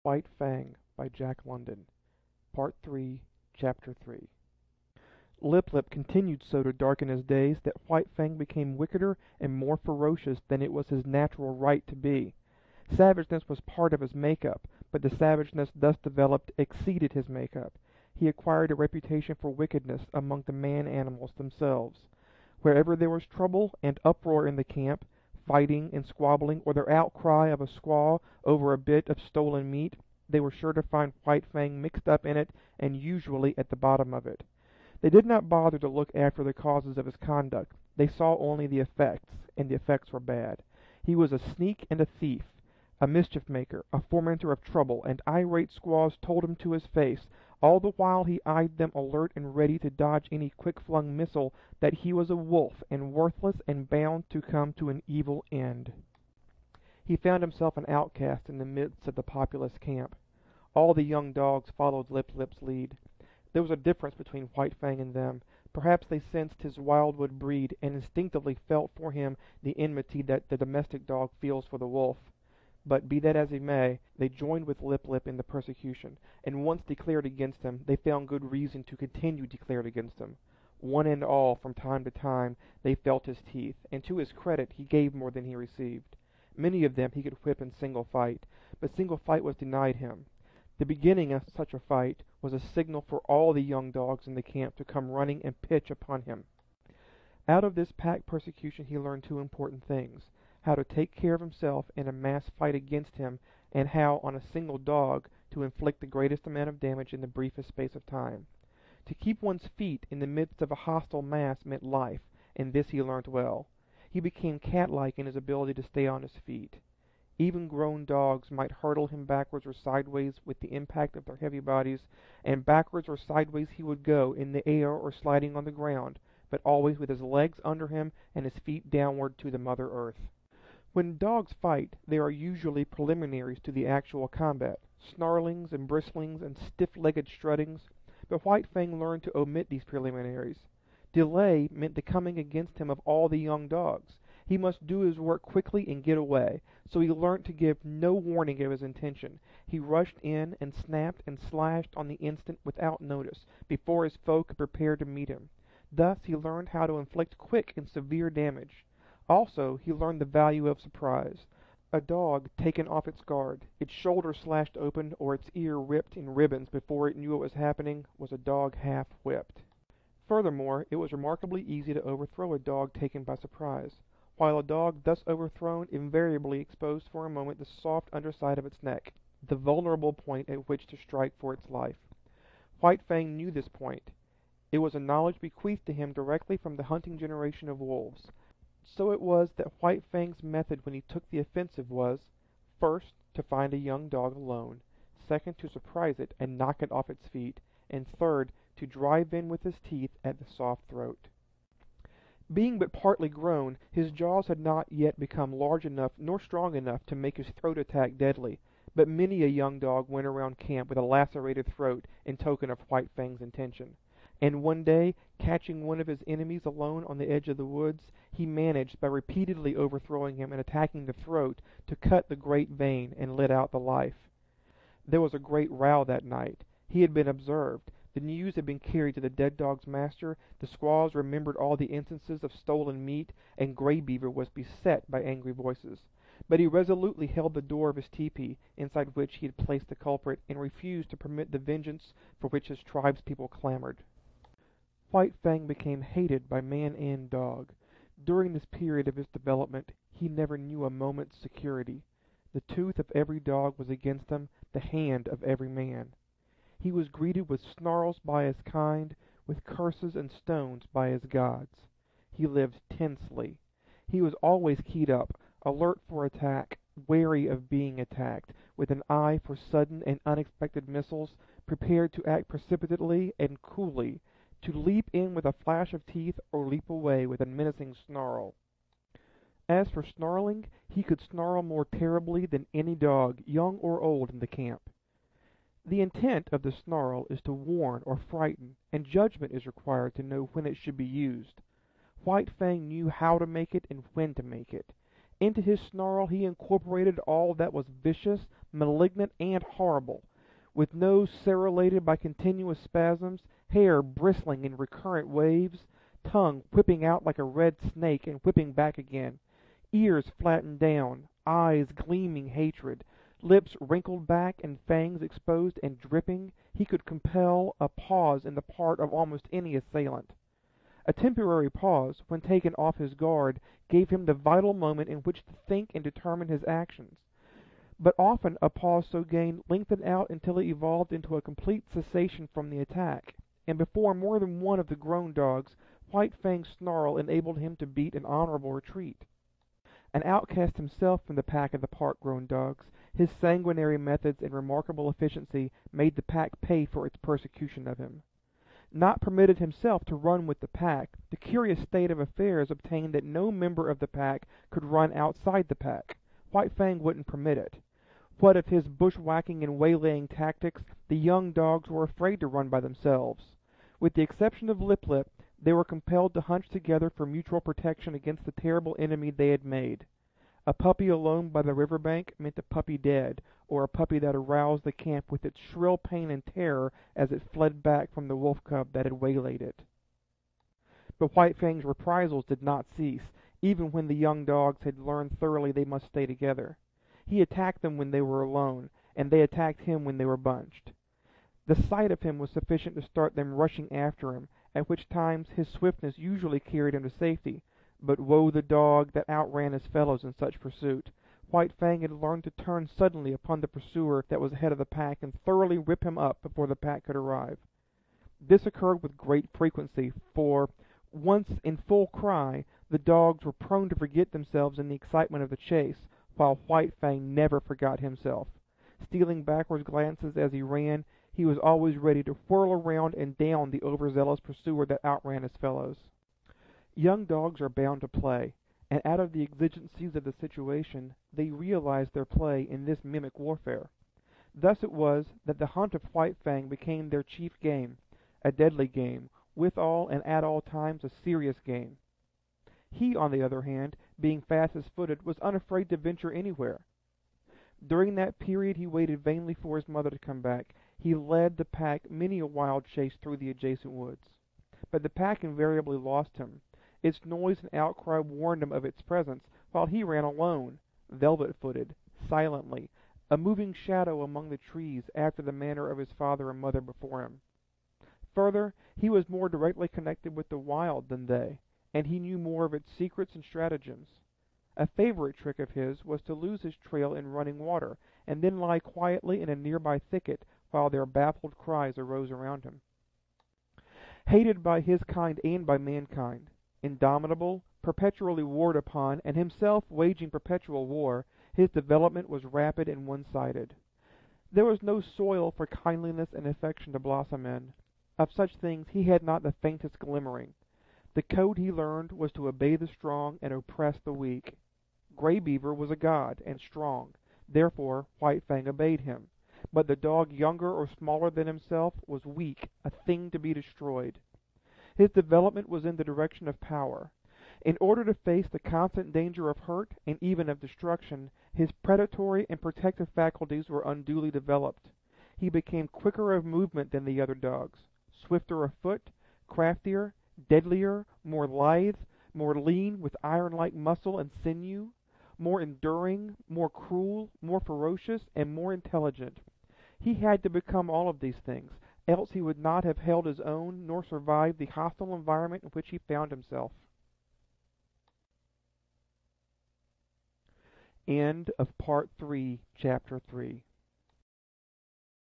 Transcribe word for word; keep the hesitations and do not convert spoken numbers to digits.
White Fang by Jack London Part three, Chapter three. Lip Lip continued so to darken his days that White Fang became wickeder and more ferocious than it was his natural right to be. Savageness was part of his make-up, but the savageness thus developed exceeded his make-up. He acquired a reputation for wickedness among the man-animals themselves. Wherever there was trouble and uproar in the camp, fighting and squabbling, or their outcry of a squaw over a bit of stolen meat, they were sure to find White Fang mixed up in it and usually at the bottom of it. They did not bother to look after the causes of his conduct. They saw only the effects, and the effects were bad. He was a sneak and a thief, a mischief-maker, a fomenter of trouble, and irate squaws told him to his face, all the while he eyed them alert and ready to dodge any quick-flung missile, that he was a wolf and worthless and bound to come to an evil end. He found himself an outcast in the midst of the populous camp. All the young dogs followed Lip Lip's lead. There was a difference between White Fang and them. Perhaps they sensed his wildwood breed, and instinctively felt for him the enmity that the domestic dog feels for the wolf. But be that as it may, they joined with Lip Lip in the persecution, and once declared against him, they found good reason to continue declared against him. One and all, from time to time, they felt his teeth, and to his credit he gave more than he received. Many of them he could whip in single fight, but single fight was denied him. The beginning of such a fight was a signal for all the young dogs in the camp to come running and pitch upon him. Out of this pack persecution he learned two important things: how to take care of himself in a mass fight against him, and how, on a single dog, to inflict the greatest amount of damage in the briefest space of time. To keep one's feet in the midst of a hostile mass meant life, and this he learnt well. He became cat-like in his ability to stay on his feet. Even grown dogs might hurtle him backwards or sideways with the impact of their heavy bodies, and backwards or sideways he would go in the air or sliding on the ground, but always with his legs under him and his feet downward to the Mother Earth. When dogs fight, there are usually preliminaries to the actual combat, snarlings and bristlings and stiff-legged struttings, but White Fang learned to omit these preliminaries. Delay meant the coming against him of all the young dogs. He must do his work quickly and get away, so he learnt to give no warning of his intention. He rushed in and snapped and slashed on the instant without notice, before his foe could prepare to meet him. Thus he learned how to inflict quick and severe damage. Also, he learned the value of surprise. A dog taken off its guard, its shoulder slashed open, or its ear ripped in ribbons before it knew what was happening, was a dog half-whipped. Furthermore, it was remarkably easy to overthrow a dog taken by surprise, while a dog thus overthrown invariably exposed for a moment the soft underside of its neck, the vulnerable point at which to strike for its life. White Fang knew this point. It was a knowledge bequeathed to him directly from the hunting generation of wolves. So it was that White Fang's method when he took the offensive was, first, to find a young dog alone, second, to surprise it and knock it off its feet, and third, to drive in with his teeth at the soft throat. Being but partly grown, his jaws had not yet become large enough nor strong enough to make his throat attack deadly, but many a young dog went around camp with a lacerated throat in token of White Fang's intention. And one day, catching one of his enemies alone on the edge of the woods, he managed, by repeatedly overthrowing him and attacking the throat, to cut the great vein and let out the life. There was a great row that night. He had been observed. The news had been carried to the dead dog's master, the squaws remembered all the instances of stolen meat, and Gray Beaver was beset by angry voices. But he resolutely held the door of his tepee, inside which he had placed the culprit, and refused to permit the vengeance for which his tribespeople clamored. White Fang became hated by man and dog. During this period of his development, he never knew a moment's security. The tooth of every dog was against him, the hand of every man. He was greeted with snarls by his kind, with curses and stones by his gods. He lived tensely. He was always keyed up, alert for attack, wary of being attacked, with an eye for sudden and unexpected missiles, prepared to act precipitately and coolly, to leap in with a flash of teeth or leap away with a menacing snarl. As for snarling, he could snarl more terribly than any dog, young or old, in the camp. The intent of the snarl is to warn or frighten, and judgment is required to know when it should be used. White Fang knew how to make it and when to make it. Into his snarl he incorporated all that was vicious, malignant and horrible, with nose serrated by continuous spasms, hair bristling in recurrent waves, tongue whipping out like a red snake and whipping back again, ears flattened down, eyes gleaming hatred, lips wrinkled back and fangs exposed and dripping, he could compel a pause in the part of almost any assailant. A temporary pause, when taken off his guard, gave him the vital moment in which to think and determine his actions. But often a pause so gained lengthened out until it evolved into a complete cessation from the attack, and before more than one of the grown dogs, White Fang's snarl enabled him to beat an honorable retreat. An outcast himself from the pack of the park-grown dogs, his sanguinary methods and remarkable efficiency made the pack pay for its persecution of him. Not permitted himself to run with the pack, the curious state of affairs obtained that no member of the pack could run outside the pack. White Fang wouldn't permit it. What of his bushwhacking and waylaying tactics, the young dogs were afraid to run by themselves. With the exception of Lip Lip, they were compelled to hunch together for mutual protection against the terrible enemy they had made. A puppy alone by the river bank meant a puppy dead, or a puppy that aroused the camp with its shrill pain and terror as it fled back from the wolf cub that had waylaid it. But White Fang's reprisals did not cease, even when the young dogs had learned thoroughly they must stay together. He attacked them when they were alone, and they attacked him when they were bunched. The sight of him was sufficient to start them rushing after him, at which times his swiftness usually carried him to safety. But woe the dog that outran his fellows in such pursuit. White Fang had learned to turn suddenly upon the pursuer that was ahead of the pack and thoroughly rip him up before the pack could arrive. This occurred with great frequency, for, once in full cry, the dogs were prone to forget themselves in the excitement of the chase, while White Fang never forgot himself. Stealing backward glances as he ran, he was always ready to whirl around and down the overzealous pursuer that outran his fellows. Young dogs are bound to play, and out of the exigencies of the situation, they realized their play in this mimic warfare. Thus it was that the hunt of White Fang became their chief game, a deadly game, withal and at all times a serious game. He, on the other hand, being fastest-footed, was unafraid to venture anywhere. During that period he waited vainly for his mother to come back. He led the pack many a wild chase through the adjacent woods. But the pack invariably lost him. Its noise and outcry warned him of its presence, while he ran alone, velvet-footed, silently, a moving shadow among the trees after the manner of his father and mother before him. Further, he was more directly connected with the wild than they, and he knew more of its secrets and stratagems. A favorite trick of his was to lose his trail in running water, and then lie quietly in a nearby thicket while their baffled cries arose around him. Hated by his kind and by mankind, indomitable, perpetually warred upon, and himself waging perpetual war, his development was rapid and one-sided. There was no soil for kindliness and affection to blossom in. Of such things he had not the faintest glimmering. The code he learned was to obey the strong and oppress the weak. Gray Beaver was a god, and strong, therefore White Fang obeyed him. But the dog younger or smaller than himself was weak, a thing to be destroyed. His development was in the direction of power. In order to face the constant danger of hurt, and even of destruction, his predatory and protective faculties were unduly developed. He became quicker of movement than the other dogs, swifter of foot, craftier, deadlier, more lithe, more lean with iron-like muscle and sinew, more enduring, more cruel, more ferocious, and more intelligent. He had to become all of these things, else he would not have held his own nor survived the hostile environment in which he found himself. End of Part three, Chapter three.